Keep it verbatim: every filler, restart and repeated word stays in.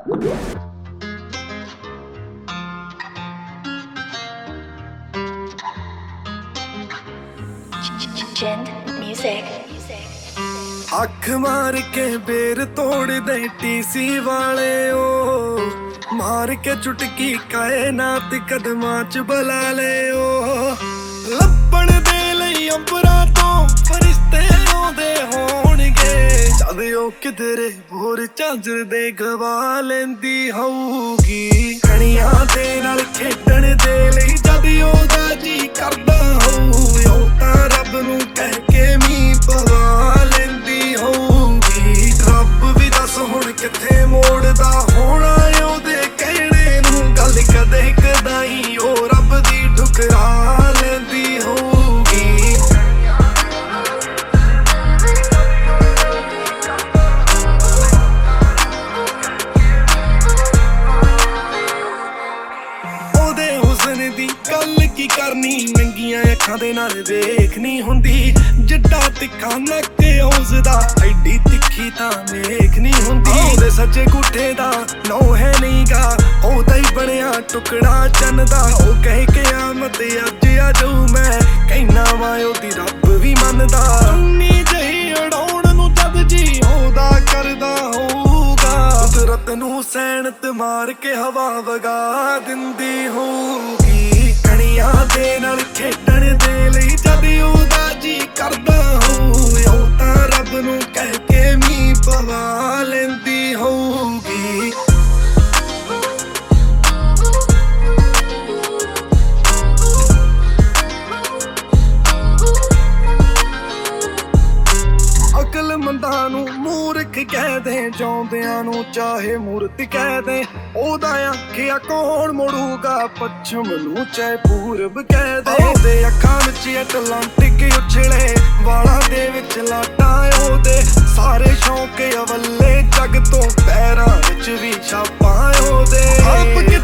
Gen Music. ਅੱਖ ਮਾਰ ਕੇ ਬੇਰ ਤੋੜ ਦੇ ਟੀਸੀ ਵਾਲੇ ਓ ਮਾਰ ਕੇ ਚੁਟਕੀ ਕਾਇਨਾਤ ਕਦਮਾਂ ਚ ਬੁਲਾ ਲੈ ਓ ਲੱਭਣ ਦੇ ਲਈ ਅੰਬਰਾਂ ਤੋਂ ਫਰਿਸ਼ਤੇ ਆਉਂਦੇ ਹੋਣਗੇ ਜਦ ਉਹ ਕਿਧਰੇ ਹੋਰ ਝਾਂਜਰ ਦੇ ਗਵਾ ਲੈਂਦੀ ਹੋਊਗੀ ਕਣੀਆਂ ਦੇ ਨਾਲ ਖੇਡਣ ਦੇ ਲਈ ਜਦ ਉਹਦਾ ਜੀ ਕਰਦਾ ਹੋਊ ਉਹ ਤਾਂ ਰੱਬ ਨੂੰ ਕਹਿ ਕੇ ਮੀਂਹ ਪਵਾ ਲੈਂਦੀ ਹੋਊਗੀ ਰੱਬ ਵੀ ਦੱਸ ਹੁਣ ਕਿੱਥੇ ਮੋੜਦਾ ਹੋਣਾ ਉਹਦੇ ਕਹਿਣੇ ਨੂੰ ਗੱਲ ਕਦੇ ਕਦਾਈ ਉਹ ਰੱਬ ਦੀ ਠੁਕਰਾ ਲੈਂਦੀ ਹੋਊਗੀ ਉਹਦੇ ਹੁਸਨ ਦੀ ਗੱਲ ਕੀ ਕਰਨੀ ਨੰਗੀਆਂ ਅੱਖਾਂ ਦੇ ਨਾਲ ਵੇਖਣੀ ਹੁੰਦੀ ਜਿੱਡਾ ਤਿੱਖਾ ਨੱਕ ਉਸਦਾ ਐਡੀ ਤਿੱਖੀ ਤਾਂ ਵੇਖ ਨਹੀਂ ਹੁੰਦੀ ਉਹਦੇ ਸੱਚੇ ਗੁੱਠੇ ਦਾ ਨੋ ਹੈ ਨੀਗਾ ਉਹਦਾ ਹੀ ਬਣਿਆ ਟੁਕੜਾ ਚੰਨ ਦਾ ਉਹ ਕਹੇ ਕਿਆਮਤ ਅੱਜ ਆ ਜਾਊ ਮੈਂ ਕਹਿਣਾ ਵਾ ਉਹਦੀ ਰੱਬ ਵੀ ਮੰਨਦਾ ਉਨੀ ਜਹੀ ਉਡਾਉਣ ਨੂੰ ਜਦ ਜੀ ਉਹਦਾ ਕਰਦਾ ਹੋਊਗਾ ਕੁਦਰਤ ਨੂੰ ਸੈਨਤ ਮਾਰ ਕੇ ਹਵਾ ਵਗਾ ਦਿੰਦੀ ਹੋਊਗੀ ਕਣੀਆਂ ਦੇ ਨਾਲ ਖੇਡਣ ਦੇ ਲਈ ਜਦ ਉਹਦਾ ਜੀ ਕਰਦਾ ਹੋਊ ਉਹ ਤਾਂ ਰੱਬ ਨੂੰ ਕਹਿ ਕੇ ਮੀਂਹ ਪਵਾ ਲੈਂਦੀ ਹੋਊਗੀ ਅਕਲਮੰਦਾਂ ਨੂੰ ਮੂਰਖ ਕਹਿ ਦੇ ਚਾਹੁੰਦਿਆਂ ਨੂੰ ਚਾਹੇ ਮੂਰਤ ਕਹਿ ਦੇ ਉਹਦਾ ਆਖਿਆ ਕੌਣ ਮੋੜੂਗਾ ਪੱਛਮ ਨੂੰ ਚਾਹੇ ਪੂਰਬ ਕਹਿ ਦੇ ਉਹਦੇ ਅੱਖਾਂ ਵਿੱਚ ਐਟਲਾਂਟਿਕ ਉਛਲੇ ਵਾਲਾਂ ਦੇ ਵਿੱਚ ਲਾਟਾਂ ਉਹਦੇ ਸਾਰੇ ਸ਼ੌਂਕ ਅਵੱਲੇ ਜੱਗ ਤੋਂ ਪੈਰਾਂ ਵਿੱਚ ਵੀ ਛਾਪਾਂ ਉਹਦੇ